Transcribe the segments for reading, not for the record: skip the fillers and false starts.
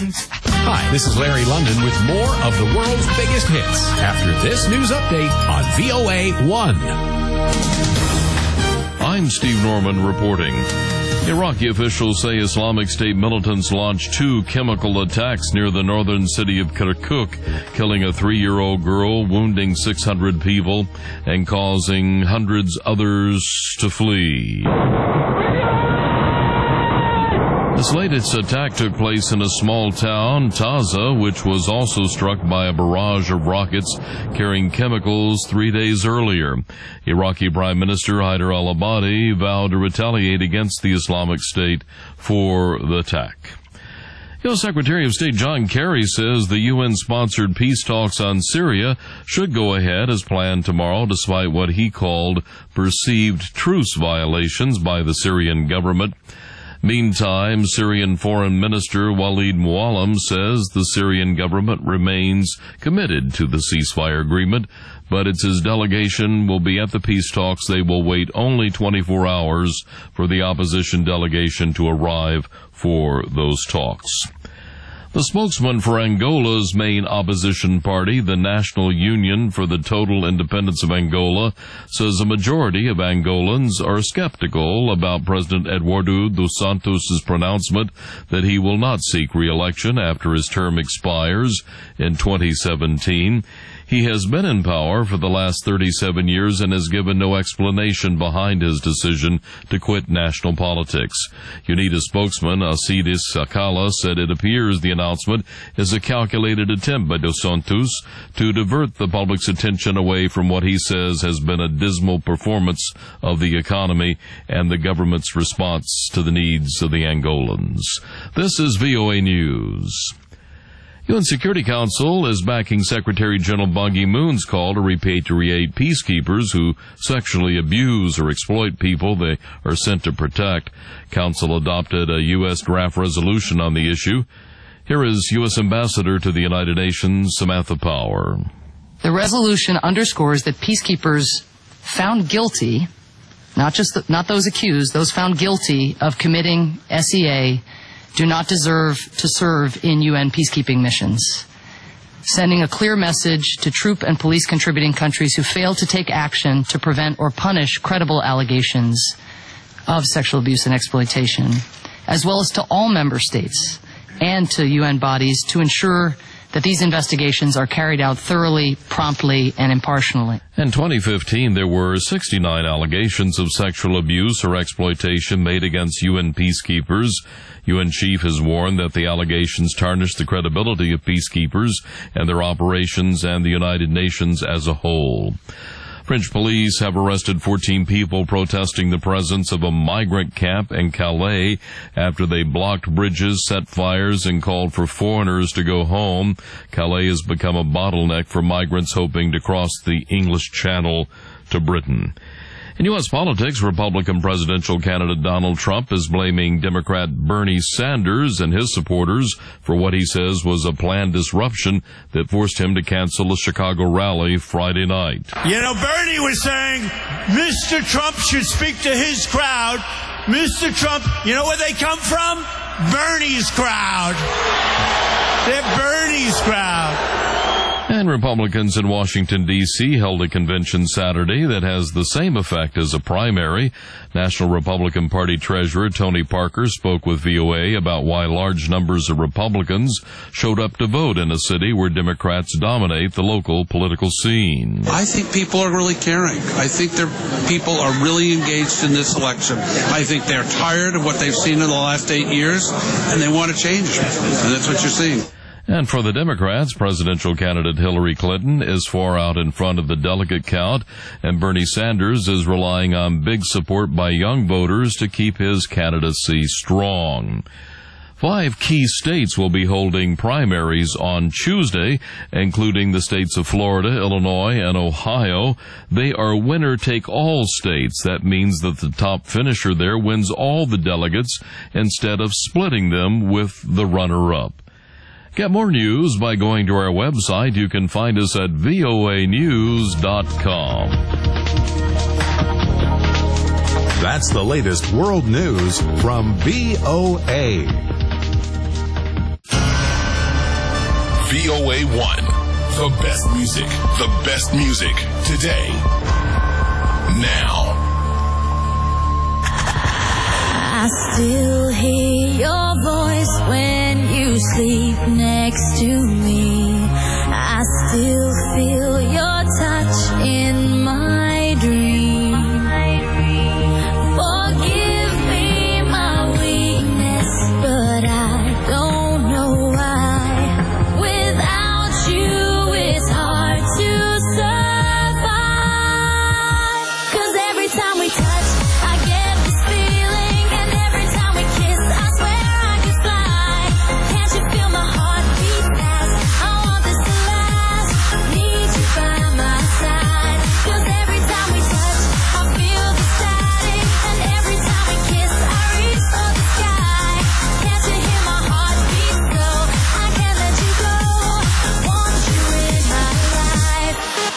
Hi, this is Larry London with more of the world's biggest hits after this news update on VOA 1. I'm Steve Norman reporting. Iraqi officials say Islamic State militants launched 2 chemical attacks near the northern city of Kirkuk, killing a 3-year-old girl, wounding 600 people, and causing hundreds others to flee. This latest attack took place in a small town, Taza, which was also struck by a barrage of rockets carrying chemicals 3 days earlier. Iraqi Prime Minister Haider al-Abadi vowed to retaliate against the Islamic State for the attack. U.S. Secretary of State John Kerry says the UN-sponsored peace talks on Syria should go ahead as planned tomorrow, despite what he called perceived truce violations by the Syrian government. Meantime, Syrian Foreign Minister Walid Muallim says the Syrian government remains committed to the ceasefire agreement, but it's his delegation will be at the peace talks. They will wait only 24 hours for the opposition delegation to arrive for those talks. The spokesman for Angola's main opposition party, the National Union for the Total Independence of Angola, says a majority of Angolans are skeptical about President Eduardo dos Santos' pronouncement that he will not seek re-election after his term expires in 2017. He has been in power for the last 37 years and has given no explanation behind his decision to quit national politics. UNITA spokesman Acidis Sakala said it appears the announcement is a calculated attempt by Dos Santos to divert the public's attention away from what he says has been a dismal performance of the economy and the government's response to the needs of the Angolans. This is VOA News. UN Security Council is backing Secretary General Ban Ki-moon's call to repatriate peacekeepers who sexually abuse or exploit people they are sent to protect. Council adopted a U.S. draft resolution on the issue. Here is U.S. Ambassador to the United Nations, Samantha Power. The resolution underscores that peacekeepers found guilty, not those accused, those found guilty of committing SEA, do not deserve to serve in UN peacekeeping missions, sending a clear message to troop and police contributing countries who fail to take action to prevent or punish credible allegations of sexual abuse and exploitation, as well as to all member states and to UN bodies to ensure that these investigations are carried out thoroughly, promptly, and impartially. In 2015, there were 69 allegations of sexual abuse or exploitation made against UN peacekeepers. UN chief has warned that the allegations tarnish the credibility of peacekeepers and their operations and the United Nations as a whole. French police have arrested 14 people protesting the presence of a migrant camp in Calais after they blocked bridges, set fires, and called for foreigners to go home. Calais has become a bottleneck for migrants hoping to cross the English Channel to Britain. In U.S. politics, Republican presidential candidate Donald Trump is blaming Democrat Bernie Sanders and his supporters for what he says was a planned disruption that forced him to cancel a Chicago rally Friday night. You know, Bernie was saying Mr. Trump should speak to his crowd. Mr. Trump, you know where they come from? Bernie's crowd. They're Bernie's crowd. And Republicans in Washington, D.C. held a convention Saturday that has the same effect as a primary. National Republican Party Treasurer Tony Parker spoke with VOA about why large numbers of Republicans showed up to vote in a city where Democrats dominate the local political scene. I think people are really caring. I think people are really engaged in this election. I think they're tired of what they've seen in the last 8 years, and they want to change it. And that's what you're seeing. And for the Democrats, presidential candidate Hillary Clinton is far out in front of the delegate count, and Bernie Sanders is relying on big support by young voters to keep his candidacy strong. 5 key states will be holding primaries on Tuesday, including the states of Florida, Illinois, and Ohio. They are winner-take-all states. That means that the top finisher there wins all the delegates instead of splitting them with the runner-up. Get more news by going to our website. You can find us at voanews.com. That's the latest world news from VOA. VOA1. The best music. The best music. Today. Now. I still hear your voice when you sleep next to me. I still feel your touch in my dream. Forgive me my weakness, but I don't know why. Without you, it's hard to survive. 'Cause every time we touch, I get this feeling, and every time we kiss, I swear I could fly. Can't you feel my heart beat fast? I want this to last. Need you by my side. 'Cause every time we touch, I feel the static, and every time we kiss, I reach for the sky. Can't you hear my heart beat so? I can't let you go. Want you in my life.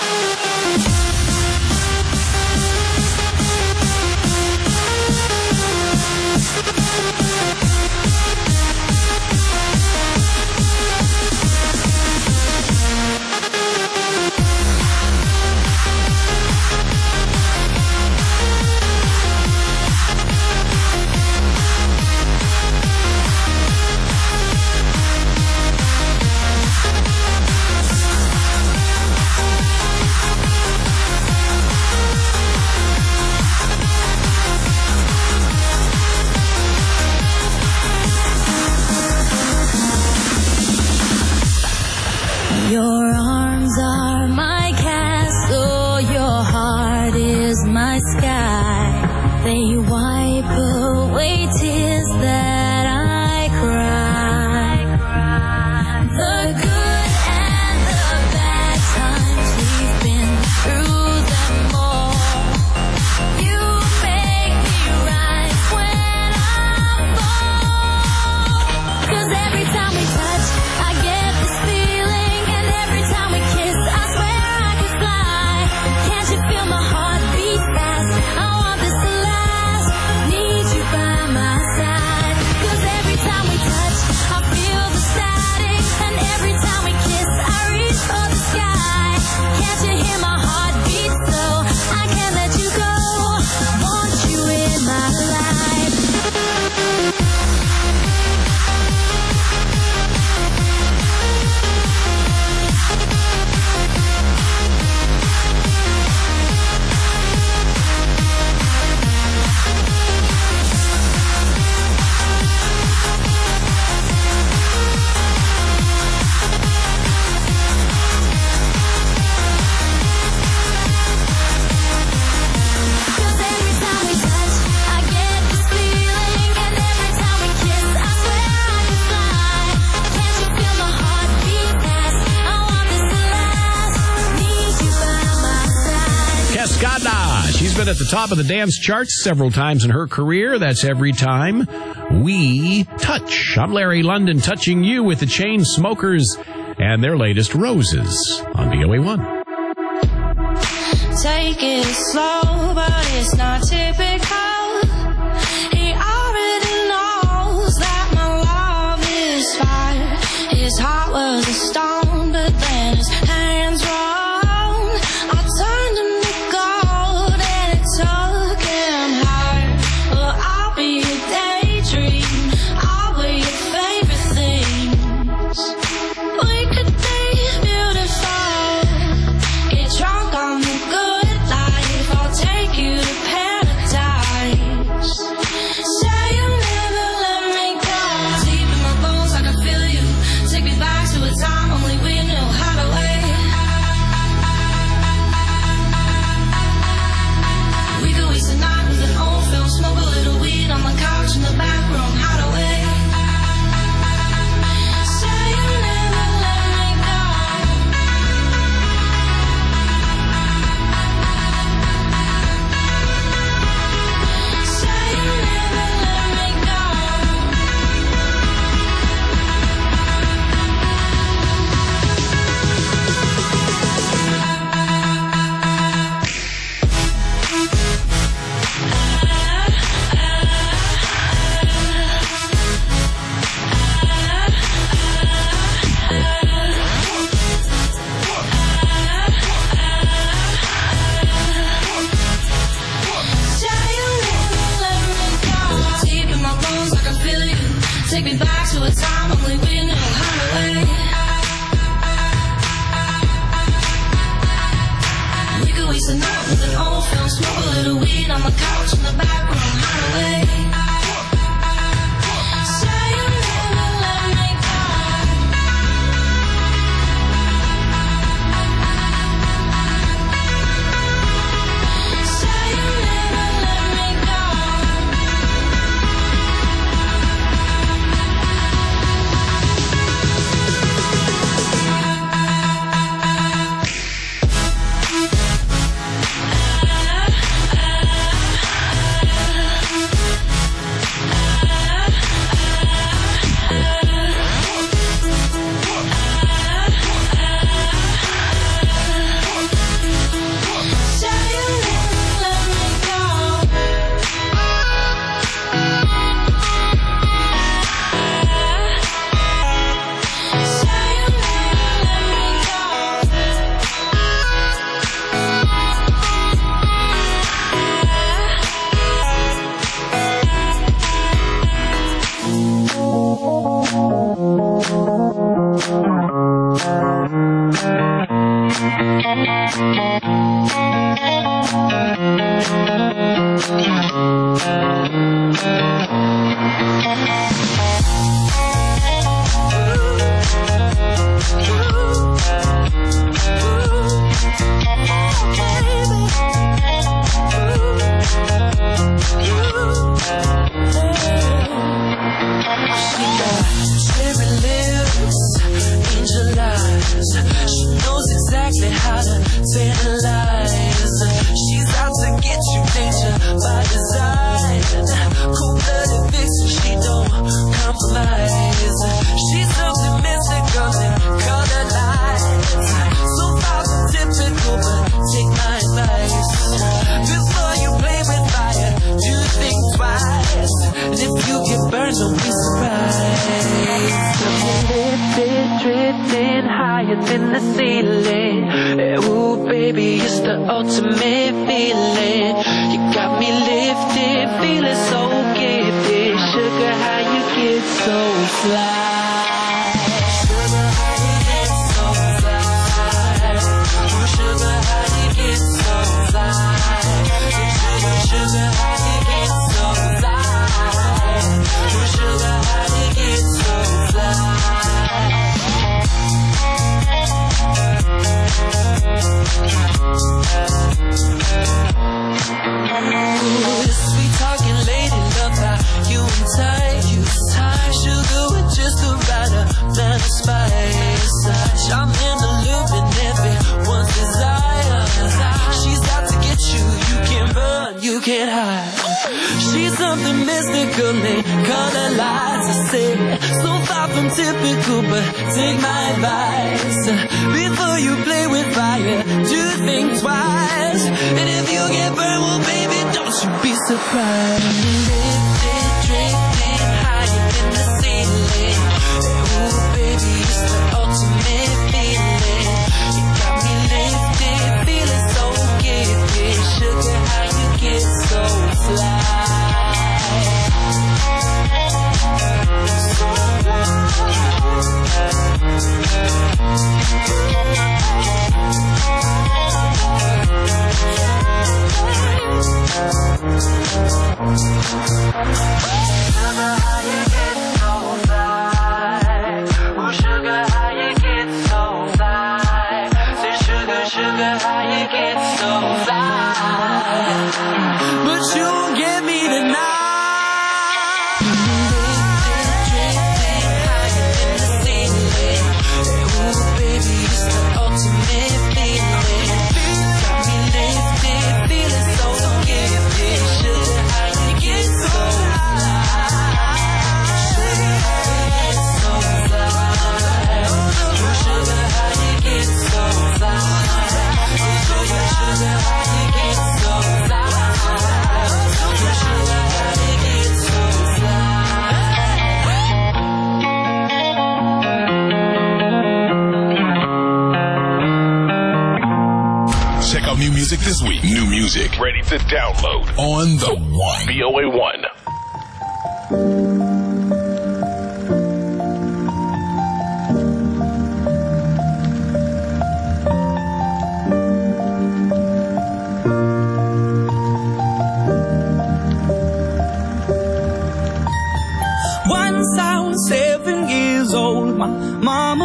Your arms are my castle, your heart is my sky. They wipe away tears that I cry. The good and the bad times, we've been through them all. You make me rise when I fall. 'Cause every time we touch, I get this feeling, and every time we kiss, I swear I could fly. Can't you feel my heart beat fast? I want this to last. Need you by my side. 'Cause every time we touch, I feel the static, and every time we kiss, I reach for the sky. Can't you hear my heart beat so? I can't let you go. Want you in my life. Cause every time we touch, I get this feeling, and every time we kiss, I swear I could fly. Can't you feel my heart beat fast? I want this to last. Need you by my side. Cascada. She's been at the top of the dance charts several times in her career. That's Every Time We Touch. I'm Larry London, touching you with the Chainsmokers and their latest Roses on VOA1. Take it slow, but it's not typical. He already knows that my love is fire. His heart was a stone, but then his hands were on. I turned him to gold, and it took him higher. Well, I'll be a daydream. I'll wear your favorite things. We could be beautiful. Get drunk on the good life. I'll take you to paradise. Say you'll never let me go. Deep in my bones, I can feel you. Take me back to a time only we Simply we know how to wait. We could waste a night with an old film, smoke a little weed on the couch in the back room, hide away. Say you never let me go. Say you never let me go. New music this week. New music ready to download on the One. VOA1.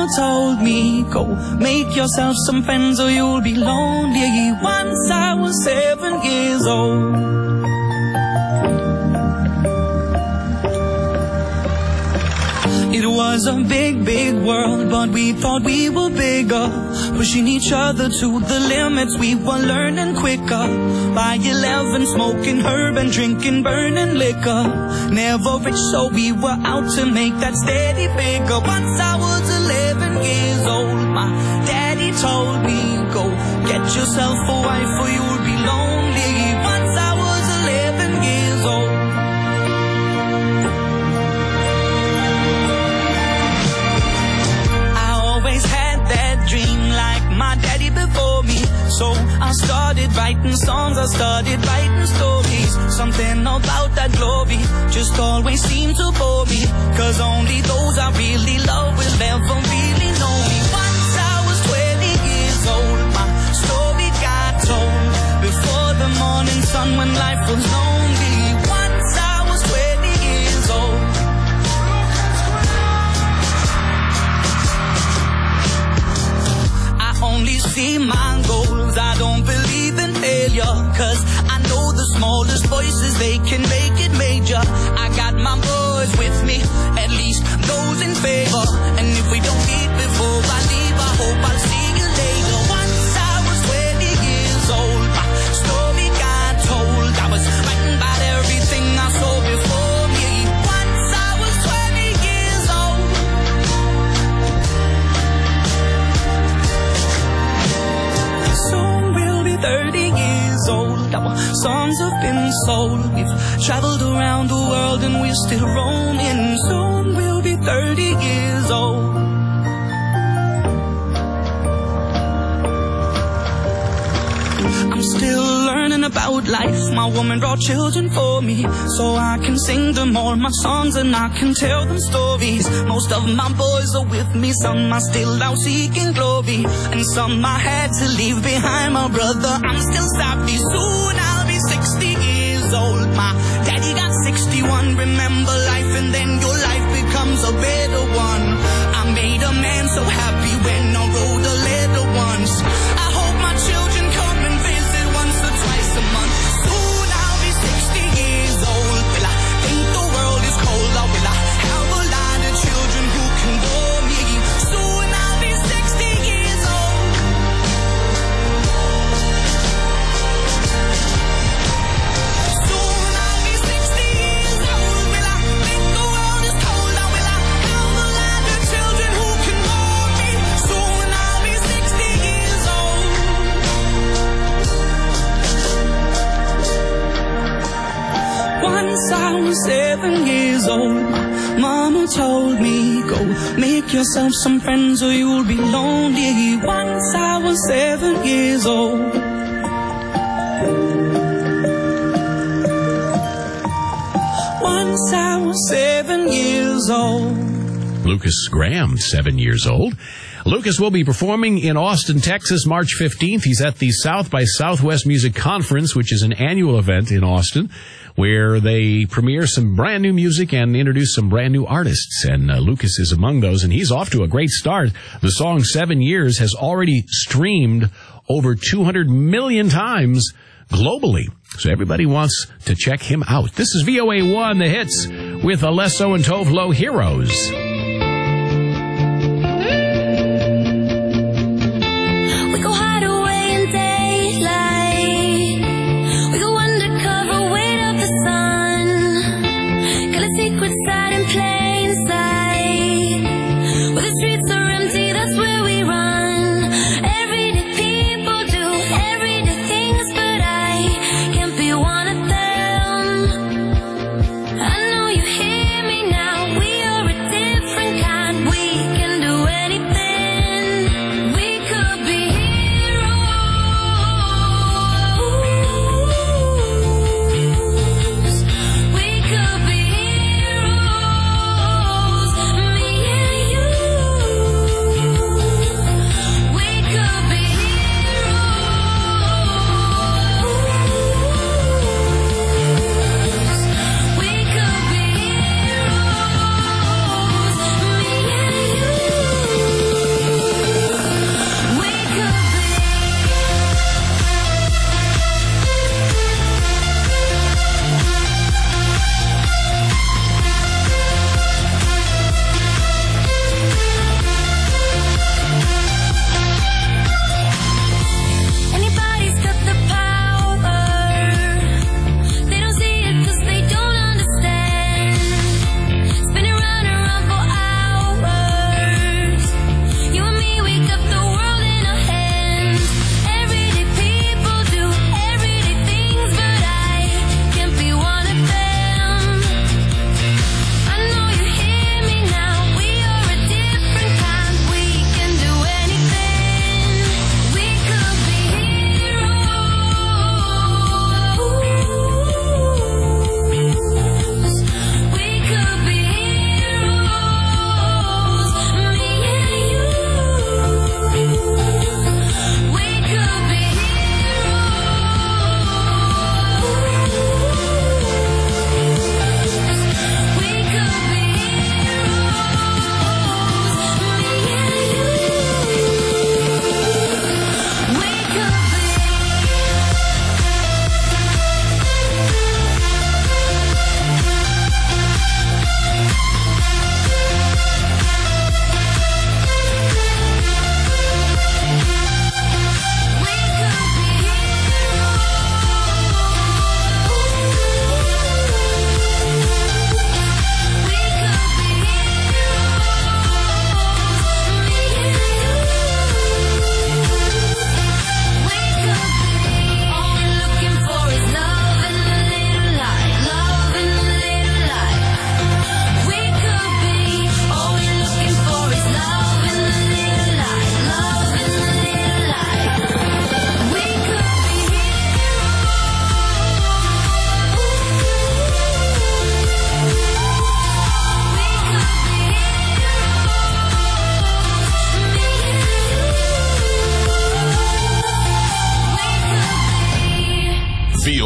Mama told me, go make yourself some friends or you'll be lonely. Once I was 7 years old. It was a big, big world, but we thought we were bigger, pushing each other to the limits. We were learning quicker. By 11, smoking herb and drinking burning liquor. Never rich, so we were out to make that steady figure. Once I was 11 years old, my daddy told me, go get yourself a wife or you'll be lonely. Once I was 11 years old. Dream like my daddy before me. So I started writing songs, I started writing stories. Something about that glory just always seemed to bore me, 'cause only those I really love will ever really know me. Once I was 20 years old, my story got told before the morning sun when life was lonely. Once I was 20 years old. Only see my goals, I don't believe in failure, 'cause I know the smallest voices, they can make it major. I got my boys with me, at least those in favor. And if we don't meet before I leave, I hope I'll see you later. Once I was 20 years old, my story got told. I was writing about everything I saw before me. Once I was 20 years old. Soon we'll be 30 years old. Our songs have been sold. We've traveled around the world and we're still roaming. Soon we'll be 30 years old. I'm still learning about life. My woman brought children for me, so I can sing them all my songs and I can tell them stories. Most of my boys are with me, some are still out seeking glory, and some I had to leave behind. My brother, I'm still savvy. Soon I'll be 60 years old. My daddy got 61. Remember life and then your life becomes a better one. I made a man so happy when I wrote a letter once. I hope my children come and visit once or twice a month. Soon I'll be 60 years old. Will I think the world is cold, or will I have a lot of children who can bore me? Soon I'll be 60 years old. Soon I'll be 60 years old. Will I think the world is cold, or will I have a lot of children who can bore me? Soon I'll be 60 years old. Once I was 7 years old, Mama told me, go make yourself some friends or you'll be lonely. Once I was 7 years old. Once I was 7 years old. Lucas Graham, 7 years old. Lucas will be performing in Austin, Texas, March 15th. He's at the South by Southwest Music Conference, which is an annual event in Austin, where they premiere some brand new music and introduce some brand new artists. And Lucas is among those, and he's off to a great start. The song 7 Years has already streamed over 200 million times globally. So everybody wants to check him out. This is VOA1, The Hits, with Alesso and Tovlo, Heroes. I know you hear me now. We are a different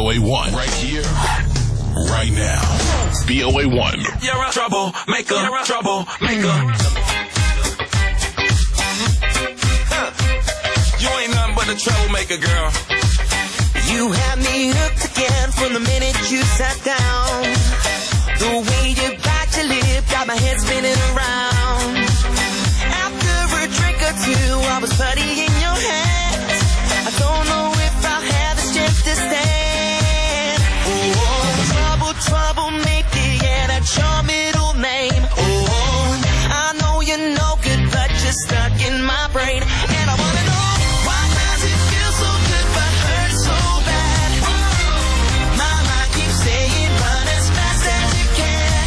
BOA1. Right here, right now. BOA1. You're a troublemaker, troublemaker. You ain't nothing but a troublemaker, girl. You had me hooked again from the minute you sat down. The way you bite your lip got my head spinning around. After a drink or two, I was putty in your hands. I don't know if I'll have the strength to stand. Oh, troublemaker, yeah, that's your middle name. Oh, I know you're no good, but you're stuck in my brain. And I wanna know, why does it feel so good but hurt so bad? My mind keeps saying run as fast as you can.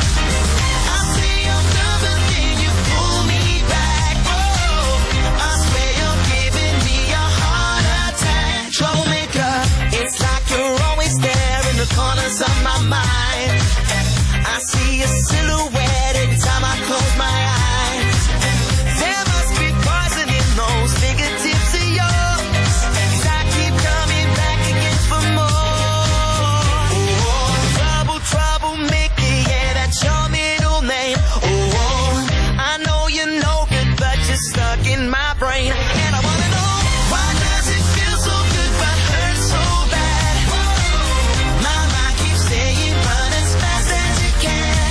I say I'm done, but then you pull me back. Oh, I swear you're giving me a heart attack. Troublemaker, it's like you're always there in the corners of my mind. I see a silhouette every time I close my eyes. There must be poison in those fingertips of yours, 'cause I keep coming back again for more. Oh, troublemaker, yeah, that's your middle name. Oh, I know you're no good, but you're stuck in my brain. And I wanna know, why does it feel so good but hurt so bad? My mind keeps saying run as fast as you can.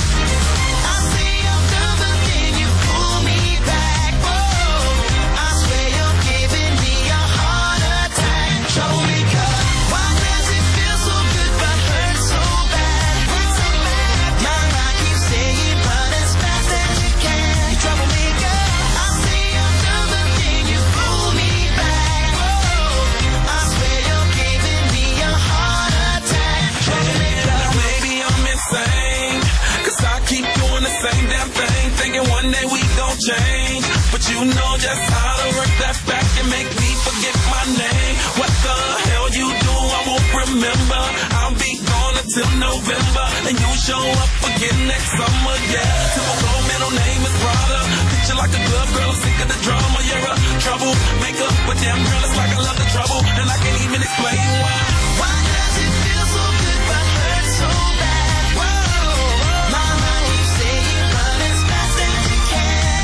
I say I'm done, but then you pull me back. Oh, I swear you're giving me a heart attack. Troublemaker, why does it feel so good but hurt so bad? My mind keeps saying run as fast as you can. Troublemaker, I say I'm done, but then you pull me back. Oh, I swear you're giving me a heart attack. Troublemaker. Maybe I'm insane, 'cause I keep doing the same damn thing, thinking one day we gon' change. But you know just how to work that back and make me forget my name. What the hell you do, I won't remember. I'll be gone until November, and you show up again next summer, yeah. Typical middle name is Prada. Picture like a glove, girl, I'm sick of the drama. You're a troublemaker, but damn girl, it's like I love the trouble, and I can't even explain why. Why does it feel so good but hurt so bad? My mind keeps saying run as fast as you can.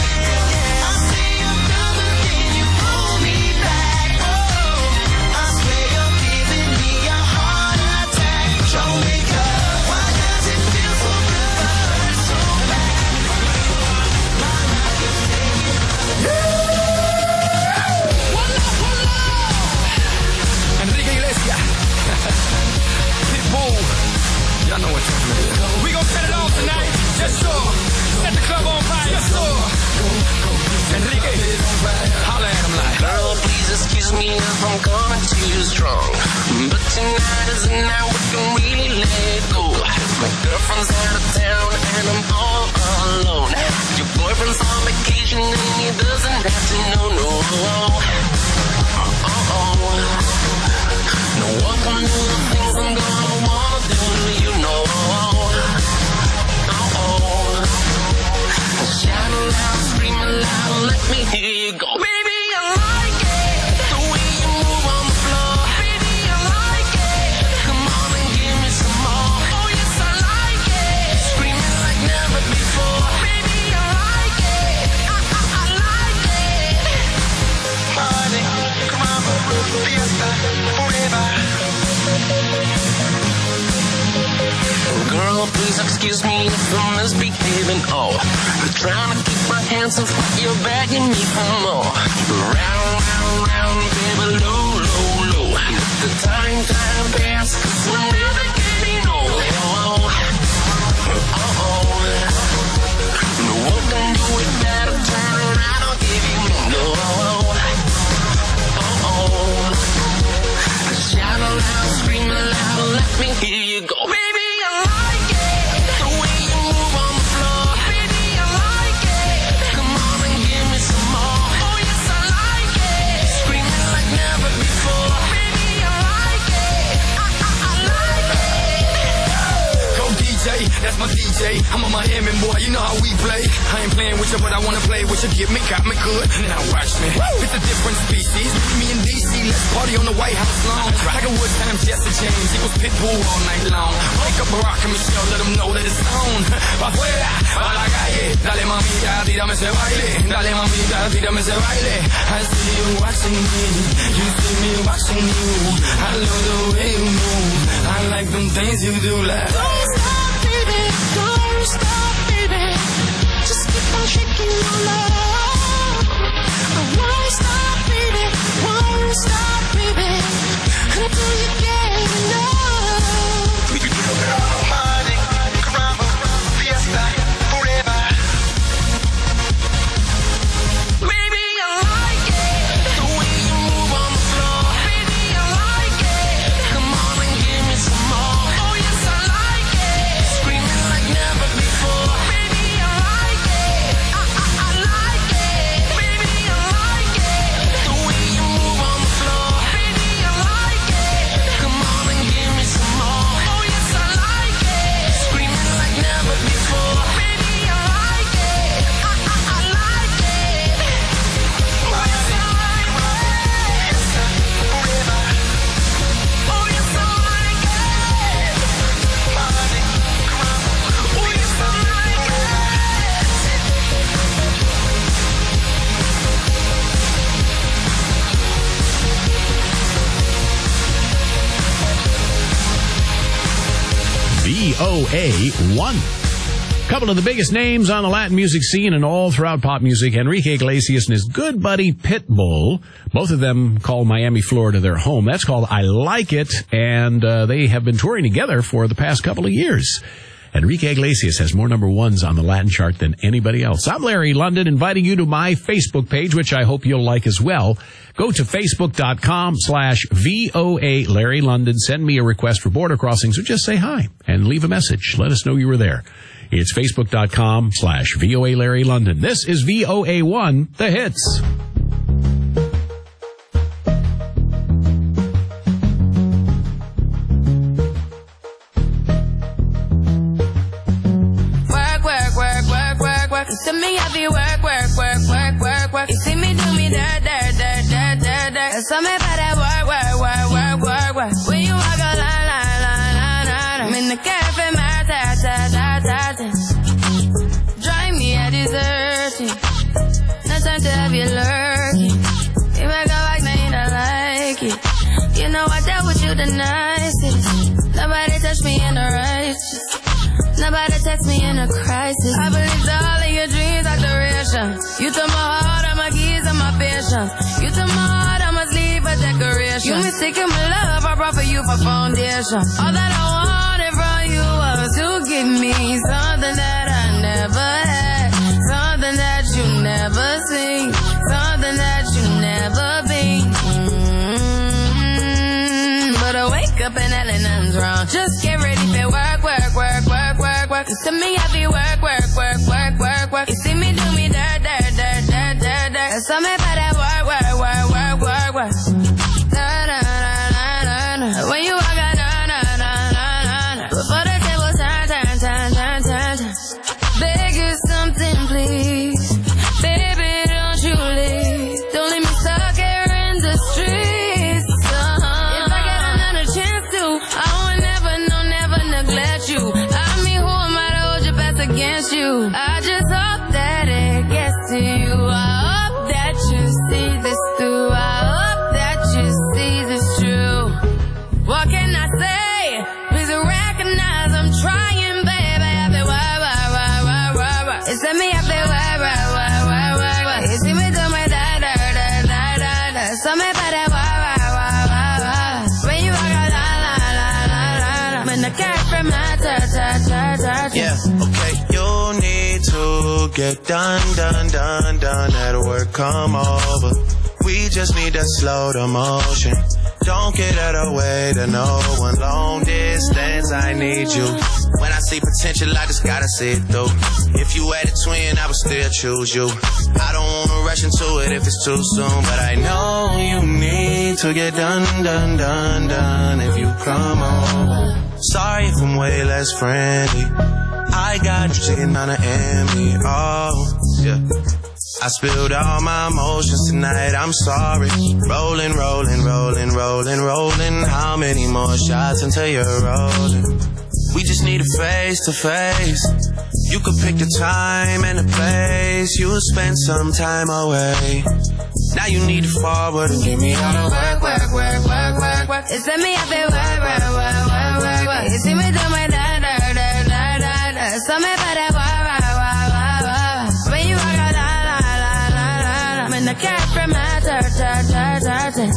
I say I'm done, but then you pull me back. Oh, I swear you're giving me a heart attack. Troublemaker, why does it feel so good but hurt so bad? My mind keeps saying Enrique Iglesias. Pitbull. Y'all know what time it is. We gon' set it off tonight. Yes, sir. Set the club on fire. Yes, sir. Enrique. Holla at him like. Girl, please excuse me if I'm coming too strong, but tonight is the night we can really let it go. My girlfriend's out of town and I'm all alone. Your boyfriend's on vacation and he doesn't have to know, no. No one can do the things I'm gonna wanna do, you know. Shout aloud, scream aloud, let me hear you go. Baby, I like it, the way you move on the floor. Baby, I like it, come on and give me some more. Oh yes, I like it, screaming like never before. Baby, I like it, I like it. Party, come on, fiesta, forever. Girl, please excuse me if I'm misbehaving. Oh, I'm trying to keep my hands off, but you're begging me for more. Round, round, round, baby, low, low, low. Let the time pass, 'cause we're never getting old. No one can do it better. Turn around, I'll give you no. Shout aloud, scream aloud, let me hear you go. Baby, I like it, the way you move on the floor. Baby, I like it, come on and give me some more. Oh yes, I like it, screaming like never before. Baby, I like it, I like it. with you, but I wanna play with you. Get me, got me good. Now watch me. It's a different species. Me and DC, let's party on the White House lawn. Like a wood times Jesse James, he was Pitbull all night long. Wake up Barack and Michelle, let them know that it's on. Pa' afuera, pa' la calle. Dale mamita, tírame ese baile. Dale mamita, tírame ese baile. I see you watching me, you see me watching you. I love the way you move. I like them things you do like. Don't stop, baby. Don't stop, baby. Just keep on shaking your love. I won't stop, baby. Won't stop, baby. Until you get enough. Money, caramba, fiesta, forever. Baby, I like it, the way you move on the floor. Baby, I like it, come on and give me some more. Oh yes, I like it, screaming like never before. Baby, I like it, I like it. Baby, I like it, the way you move on the floor. Baby, I like it, come on and give me some more. Oh yes, I like it, screaming like never before. Baby, I like it, I like it. Oh yes, I like it, forever. Oh yes, I like it. Money, oh yes, I like it. VOA1. Couple of the biggest names on the Latin music scene and all throughout pop music, Enrique Iglesias and his good buddy Pitbull. Both of them call Miami, Florida their home. That's called I Like It, and they have been touring together for the past couple of years. Enrique Iglesias has more number ones on the Latin chart than anybody else. I'm Larry London, inviting you to my Facebook page, which I hope you'll like as well. Go to facebook.com/VOA Larry London. Send me a request for border crossings or just say hi and leave a message. Let us know you were there. It's facebook.com/VOA Larry London. This is VOA1, The Hits. You see me, I be work. You see me do me dirt. Tell me about that work. When you walk a line. I'm in the cafe, my ta. Drive me a dessert. No time to have you lurking. You make a like, now you don't like it. You know I dealt with you the nicest. Nobody touched me in the righteous. Nobody text me in a crisis. I believed all of your dreams are duration. You took my heart, all my keys, and my patience. You took my heart, I must leave a decoration. You mistaken my love, I brought for you for foundation. All that I wanted from you was to give me something that I never had, something that you never seen, something that you never been. But I wake up and nothing's wrong. Just get ready for work. You see me, I be work. You see me do me dirt. Tell me about that work. When you walk out, before the table turn. Beg you something, please. Baby, don't you leave. Don't leave me stuck here in the streets. If I get another chance to, I will never neglect you. Against you, I just hope that it gets to you. I hope that you see this through. I hope that you see this true. What can I say? Please recognize I'm trying, baby. I feel why. It's me, I feel why. You see me do my da. So me by that why. When you walk out, la. When the cat from my ta. Yeah, okay. You need to get done. That'll work, come over. We just need to slow the motion. Don't get out of the way to no one. Long distance, I need you. When I see potential, I just gotta see it through. If you had a twin, I would still choose you. I don't wanna rush into it if it's too soon, but I know you need to get done. If you come over. Sorry if I'm way less friendly. I got you sitting on the Emmy. Oh, Yeah. I spilled all my emotions tonight, I'm sorry. Rolling, rolling, rolling, rolling, rolling. How many more shots until you're rolling? We just need a face to face. You could pick the time and the place. You'll spend some time away. Now you need to forward and give me all the work, work, work, work, work, work. It's me up there, work, work, work, work, work, work. You see me do my da da da da da da. So me better work, work, work, work, work. When you walk out, la la la la la. I'm in the cat from my dirt, dirt, dirt, dirt, dirt.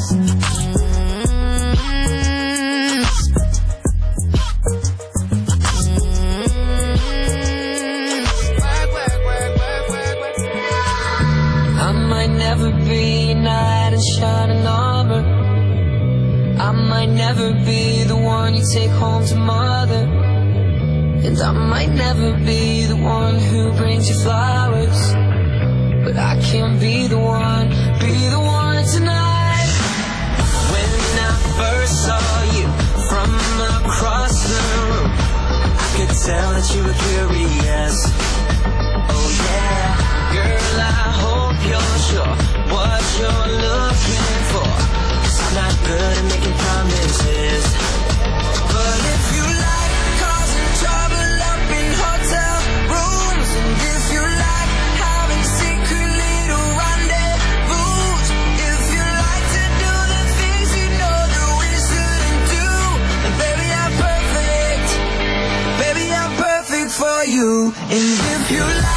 Never be a knight in shining armor. I might never be the one you take home to mother. And I might never be the one who brings you flowers. But I can be the one tonight. When I first saw you from across the room, I could tell that you were curious. Oh yeah. Girl, I hope you're sure what you're looking for. 'Cause I'm not good at making promises. But if you like causing trouble up in hotel rooms, and if you like having secret little rendezvous, if you like to do the things you know that we shouldn't do, then baby, I'm perfect. Baby, I'm perfect for you. And if you like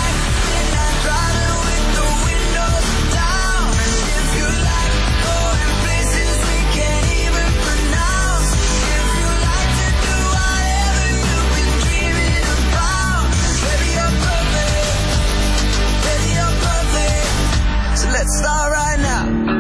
start right now.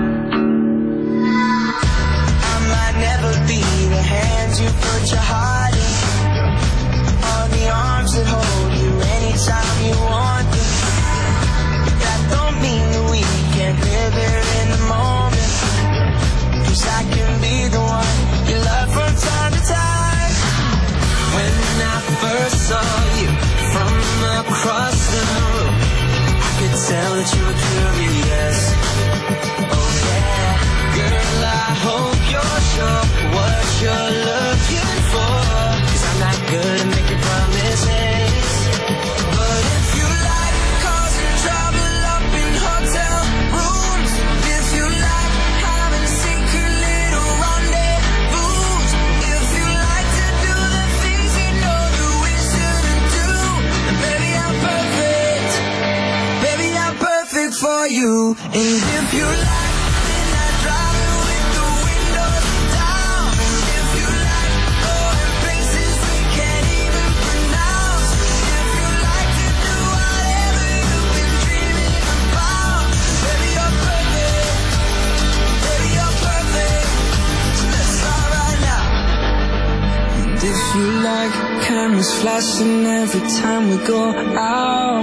I might never be the hands you put your heart in, or the arms that hold you anytime you want them. That don't mean that we can't live here in the moment. 'Cause I can be the one you love from time to time. When I first saw you from across the room, I could tell that you were curious. Oh yeah, girl, I hope you're sure what you're looking for. 'Cause I'm not good at making promises. But if you like causing trouble up in hotel rooms, if you like having secret little rendezvous, if you like to do the things you know that we shouldn't do, then baby, I'm perfect. Baby, I'm perfect for you. And if you like midnight driving with the windows down, and if you like going places we can't even pronounce, if you like to do whatever you've been dreaming about, baby, you're perfect. Baby, you're perfect. So let's start right now. And if you like cameras flashing every time we go out,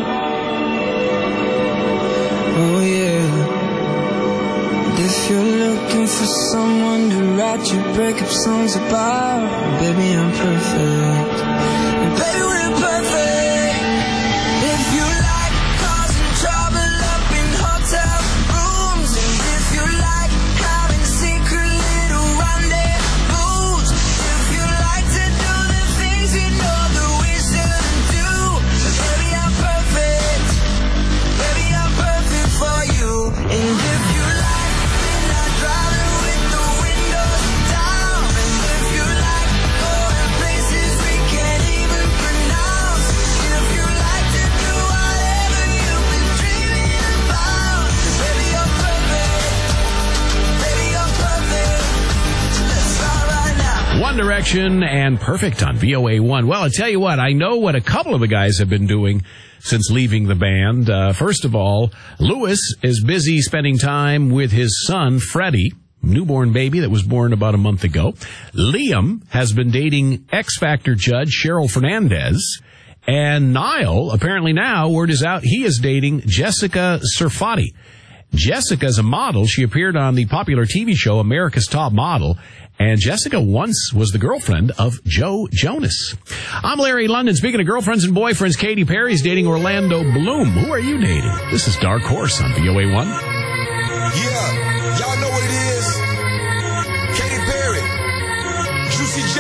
oh yeah. And if you're looking for someone to write your breakup songs about, baby, I'm perfect. And baby, we're perfect. If you like causing trouble up in hotel rooms, and if you like having secret little rendezvous, if you like to do the things you know that we shouldn't do, then baby, I'm perfect. Baby, I'm perfect for you. And if you like midnight driving with the windows down, and if you like going places we can't even pronounce, if you like to do whatever you've been dreaming about, baby, you're perfect. Baby, you're perfect. So let's start right now. One Direction and Perfect on VOA1. Well, I tell you what, I know what a couple of the guys have been doing since leaving the band. First of all, Lewis is busy spending time with his son, Freddie, newborn baby that was born about a month ago. Liam has been dating X Factor judge Cheryl Fernandez. And Niall, apparently now, word is out, he is dating Jessica Serfati. Jessica's a model. She appeared on the popular TV show America's Top Model. And Jessica once was the girlfriend of Joe Jonas. I'm Larry London. Speaking of girlfriends and boyfriends, Katy Perry's dating Orlando Bloom. Who are you dating? This is Dark Horse on VOA1. Yeah, y'all know what it is. Katy Perry, Juicy J.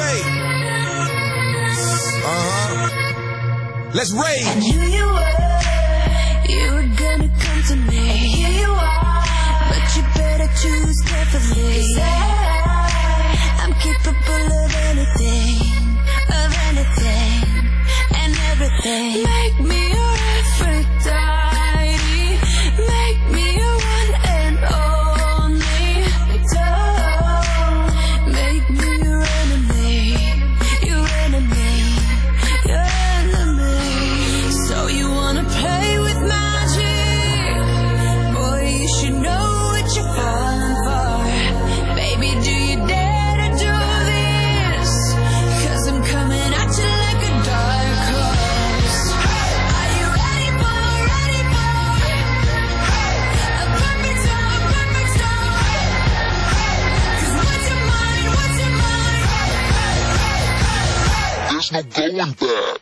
Let's rage. I knew you were gonna come to me. Here you are, but you better choose carefully. I'm capable of anything, and everything. Make me your Aphrodite, make me your one and only. Don't make me your enemy, your enemy, your enemy. So you wanna play with magic? Boy, you should know what you're falling for. Baby, do you dare? No going back.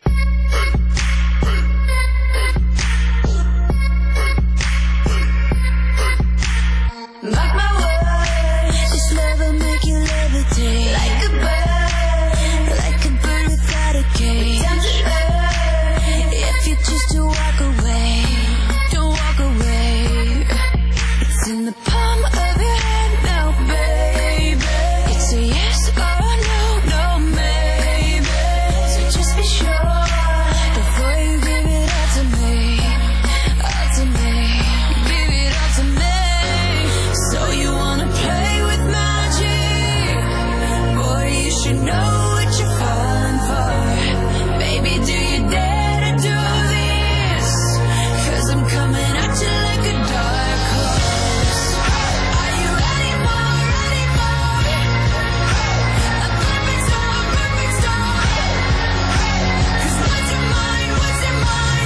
Mark my words, this love will make you levitate like a bird without a cage. Down to earth, if you choose to walk away, don't walk away. It's in the palm of your hand now, baby. It's a yes or no, no, maybe. So just be sure before you give it all to me, all to me. Give it all to me. So you wanna play with magic? Boy, you should know what you're falling for. Baby, do you dare to do this? 'Cause I'm coming at you like a dark horse. Are you ready for a perfect storm, perfect storm? 'Cause what's in mind, what's in mind?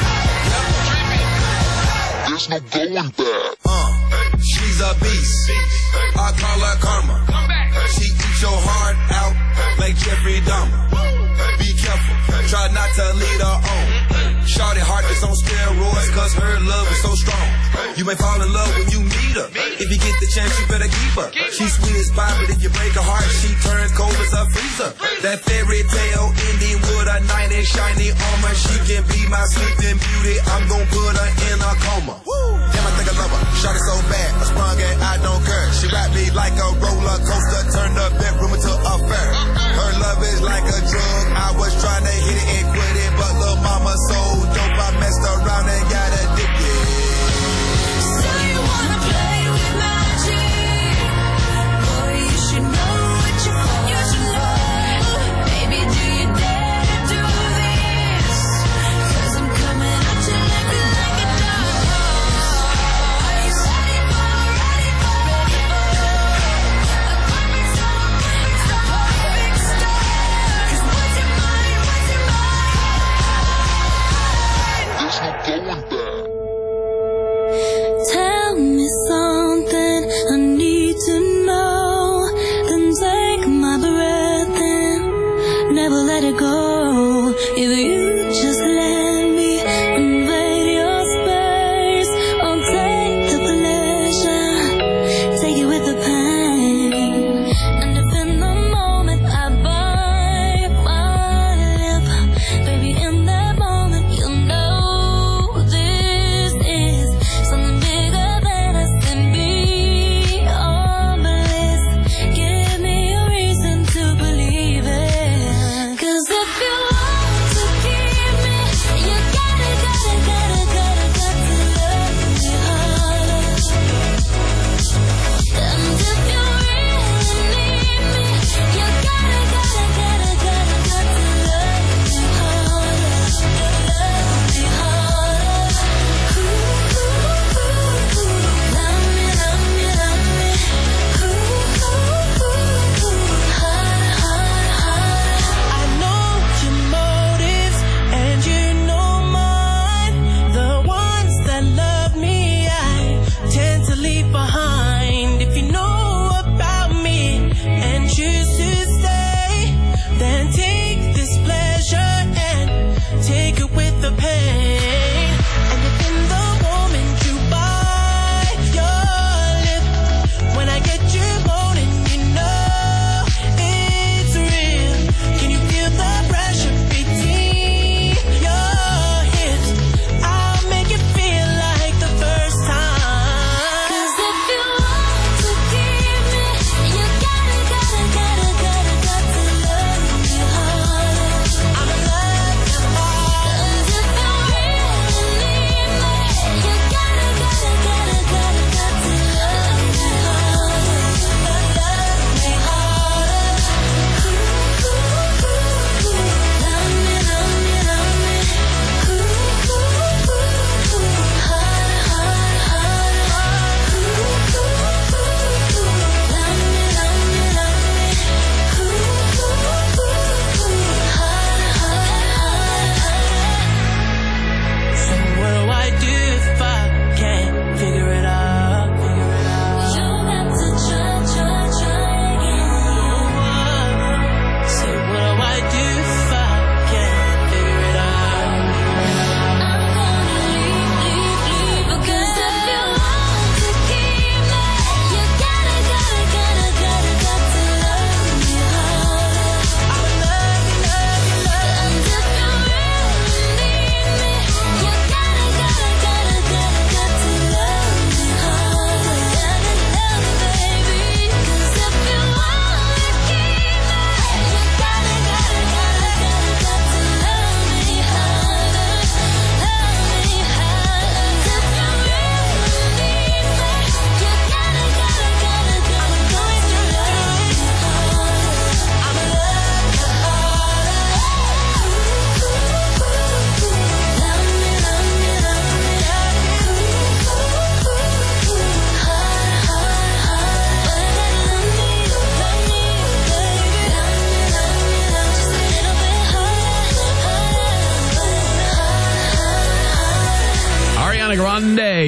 There's no going back. She's a beast. I call her karma. She eats your heart out like Jeffrey Dahmer. Be careful, try not to lead her on. Shorty heart is on steroids, 'cause her love is so strong. You may fall in love when you meet her. If you get the chance, you better keep her. She's sweet as pie, but if you break her heart, she turns cold as a freezer. That fairy tale ending with a knight in shiny armor. She can be my sleeping beauty. I'm gonna put her in a coma. Damn, I think I love her. Shorty so bad, I sprung and I don't care. She wrapped me like a roller coaster, turned the bedroom into a fair. Her love is like a drug. I was trying to hit it and quit it, but little mama so dope, I messed around and got addicted. So you wanna play with magic? Boy, you should know what you're falling for. Baby, do you dare to do this? 'Cause I'm coming at you like a dark horse. Are you ready for a perfect storm, a perfect storm? 'Cause what's in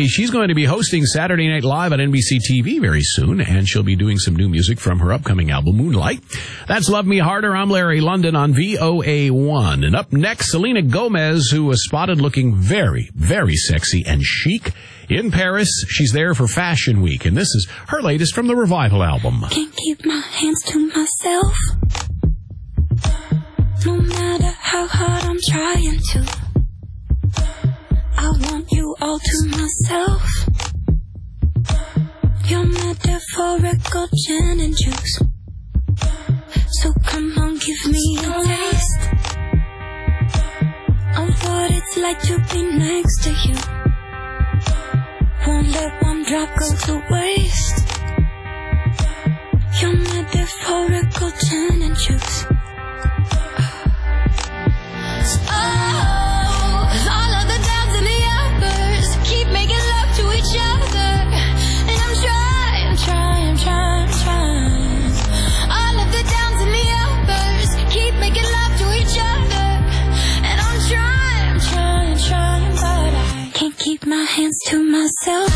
everybody. She's going to be hosting Saturday Night Live on NBC TV very soon, and she'll be doing some new music from her upcoming album, Moonlight. That's Love Me Harder. I'm Larry London on VOA1. And up next, Selena Gomez, who was spotted looking very, very sexy and chic in Paris. She's there for Fashion Week, and this is her latest from the Revival album. Can't keep my hands to myself, no matter how hard I'm trying to. I want you all to myself. Your metaphorical gin and juice. So come on, give me a taste of what it's like to be next to you. Won't let one drop go to waste. Your metaphorical gin and juice. All of the downs and the uppers keep making love to each other, and I'm trying. All of the downs and the uppers keep making love to each other, and I'm trying, but I can't keep my hands to myself.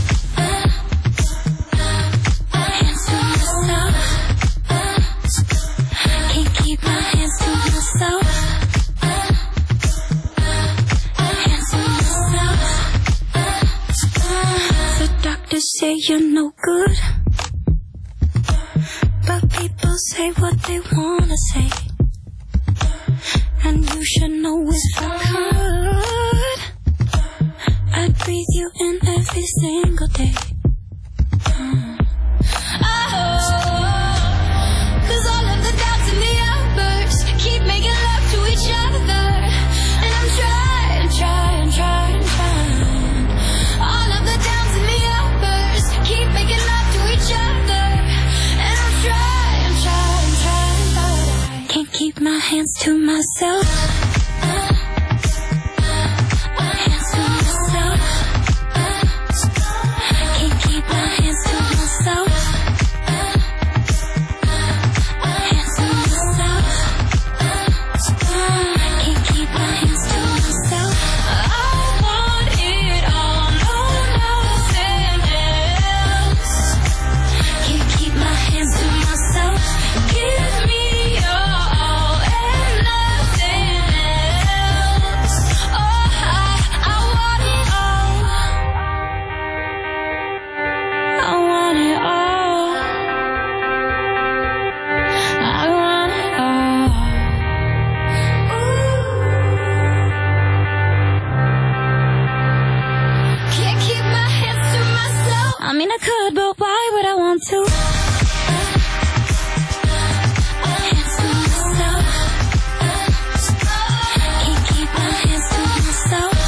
Hands to myself. Can't keep my hands to myself. Say you're no good, but people say what they wanna say, and you should know if I could, I'd breathe you in every single day. Cause all of the doubts and the outbursts keep making love to each other, and I'm trying. All of the downs and the outbursts keep making love to each other, and I'm trying, but I can't keep my hands to myself. Hands to myself. Can't keep my hands to myself. Hands to myself. Can't keep my hands to myself. I want it all, no, nothing else. Can't keep my hands to myself. Give me your all and nothing else. Oh, I want it all. I want it all. I want it all. Can't keep my hands to myself. I mean, I could, but why would I want to? Hands to myself. Can't keep my hands to myself.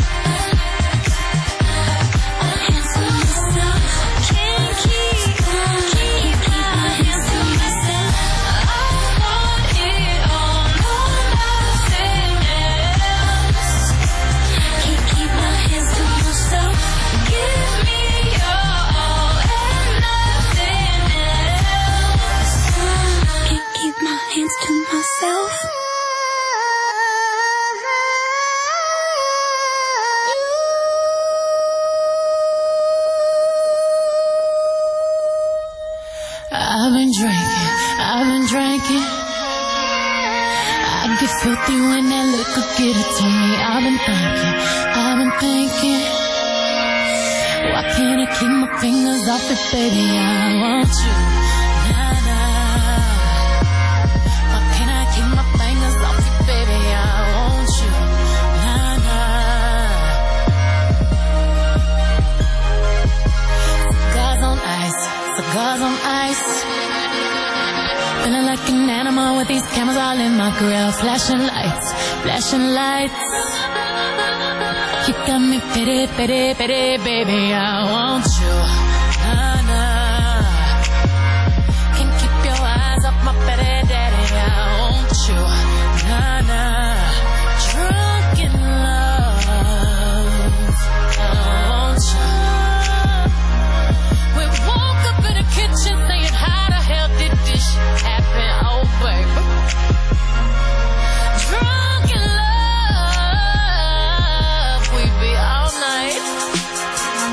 Hands to myself. Can't keep my hands to myself. I want it all, no, nothing else. Can't keep my hands to myself. Give me your all and nothing else. Can't keep my hands to myself. I've been drinking. I get filthy when that liquor get it to me. I've been thinking. Why can't I keep my fingers off it, baby? I want you. Nah, nah. Why can't I keep my fingers off it, baby? I want you. Nah, nah. Cigars on ice. Feeling like an animal with these cameras all in my grill. Flashing lights. You got me pity, baby. I want you. Nah, nah. Can't keep your eyes off my petty daddy. I want you. Nah, nah. Drunk in love. I want you. We woke up in the kitchen saying, how the hell did this shit happen? Oh, baby. Drunk in love. We be all night.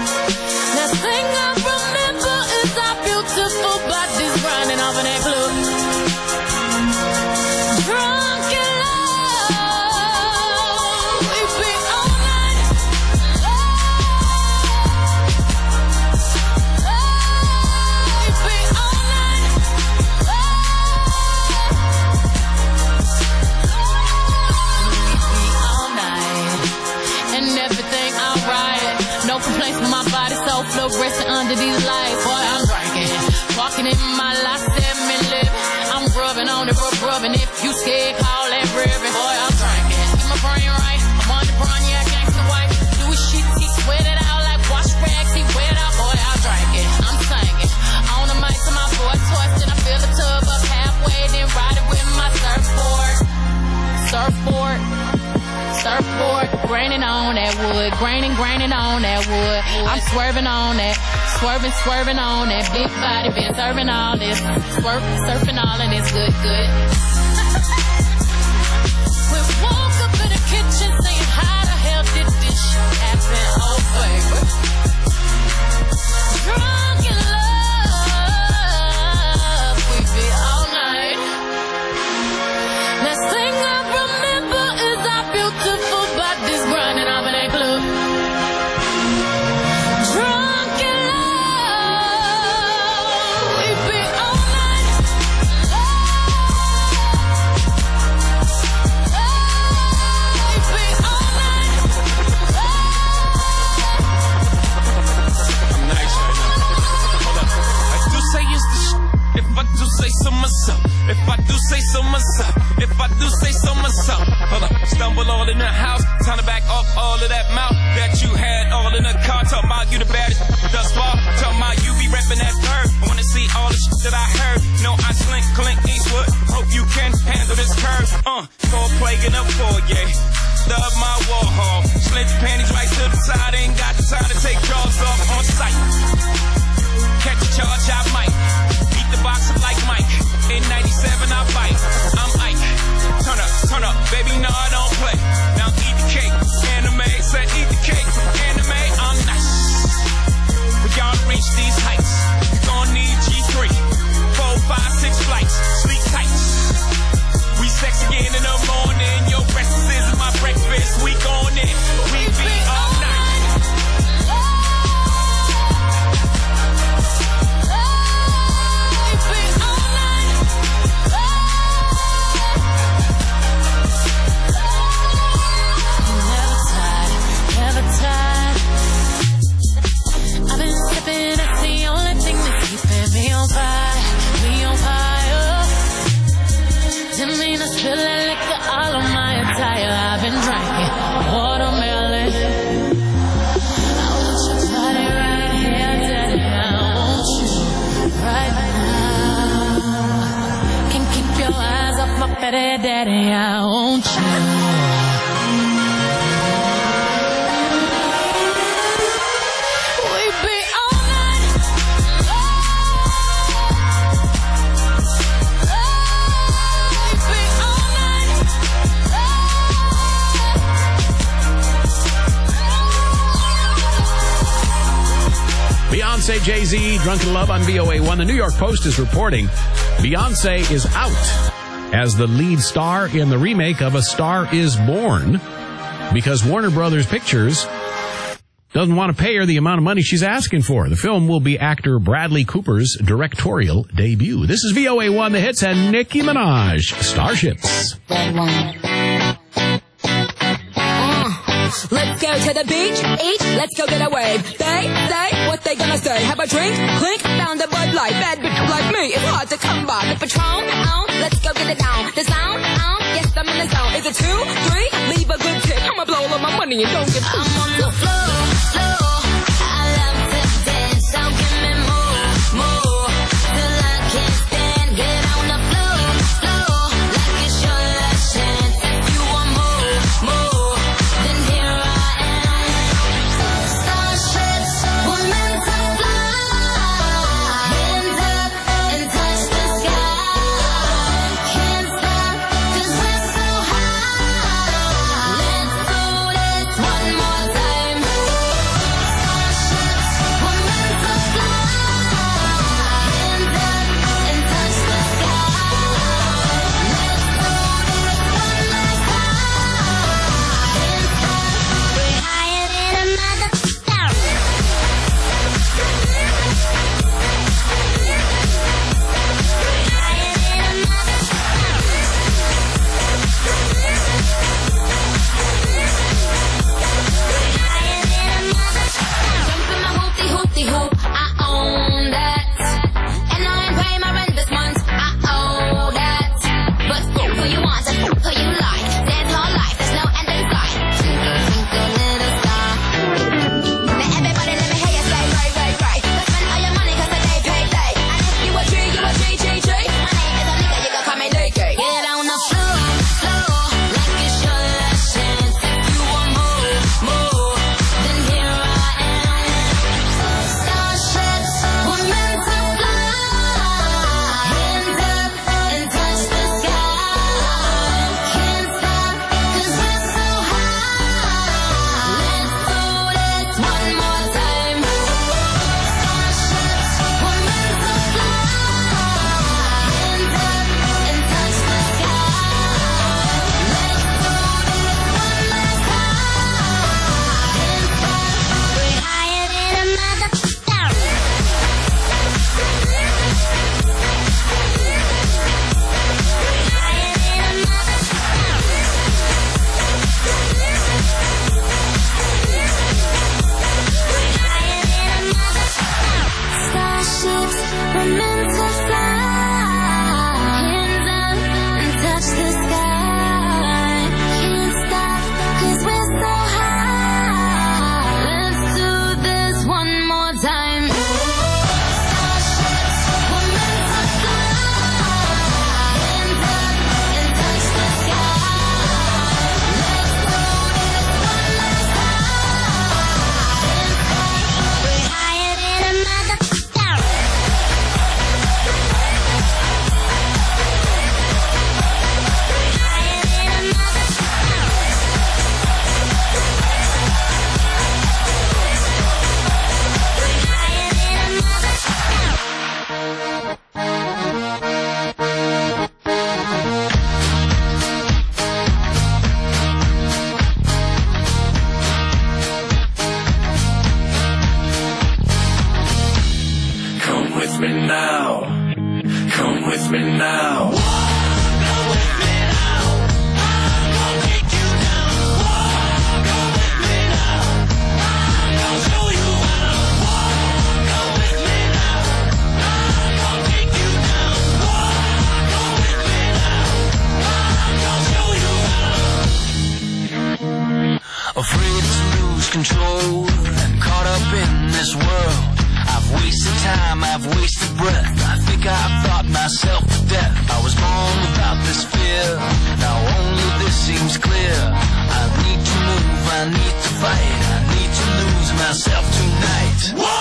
going under these lights. Boy, I'm drinking. Walking in my last 7 living. I'm rubbing on the rubbing. If you scared, call that ribbon. Boy, I'm drinking. Get my brain right. I'm on the brawn, yeah, gangsta white. Do his shit, he sweat it out like wash rags. He wet out. Boy, I'm drinking. I'm singing. On the mic to my boy toys. Then I fill the tub up halfway. Then ride it with my surfboard. Surfboard, graining on that wood, graining on that wood. I'm swerving on that, swerving on that big body, been serving all this, surfing all of this good. We woke up in the kitchen saying, how the hell did this shit happen? Oh, baby. Drunk in love, we be all night. Let's sing up. Beautiful bodies grinding up in a club. Drunk in love, we be all night. We be all night. I'm nice right now. Hold up. I do say it's the if I do say so myself. If I do say so myself. If I do say so myself. Hold up. Stumble all in the house, time to back off all of that mouth that you had all in the car. Talk about you the baddest thus far. Talk about you be reppin' that bird. I wanna see all the shit that I heard. No, I slink Clint Eastwood. Hope you can handle this curve. For plague in a foyer. Love my Warhol. Slint your panties right to the side. Ain't got the time to take jaws off on sight. Catch a charge, I might. Beat the boxer like Mike. In 97, I bite. I'm Ike. Turn up, baby, no, I don't play. Now eat the cake, anime, said eat the cake, anime, I'm nice. We gotta reach these heights. You gon' need G3, 4, 5, 6 flights, sleep tight. We sex again in the morning, your breakfast is my breakfast. We gon' in, we be all night. Daddy, I want you. We be all night. We be all night. Beyonce, Jay-Z, Drunken Love on VOA1. The New York Post is reporting Beyonce is out as the lead star in the remake of A Star Is Born because Warner Brothers Pictures doesn't want to pay her the amount of money she's asking for. The film will be actor Bradley Cooper's directorial debut. This is VOA1, The Hits, and Nicki Minaj, Starships. Let's go to the beach, eat, let's go get a wave. They say what they gonna say. Have a drink, clink, found a Bud Light. Bad bitch like me, it's hard to come by. The Patron, let's go get it down. The sound, yes, I'm in the zone. Is it 2, 3? Leave a good tip. I'ma blow all my money and don't get I'm on the floor. I love to dance, so give me more. Till I can't stand, get on the floor. Like it's your last chance. If you want more, then here I am. Starships, we're meant to fly. Hands up and touch the sky. Can't stop, 'cause we're so high. Let's do this one more time. with me now. Come with me now. Afraid to lose control and caught up in this world. I've wasted time, I've wasted breath. I think I've thought myself to death. I was born without this fear. Now only this seems clear. I need to move, I need to fight. I need to lose myself tonight.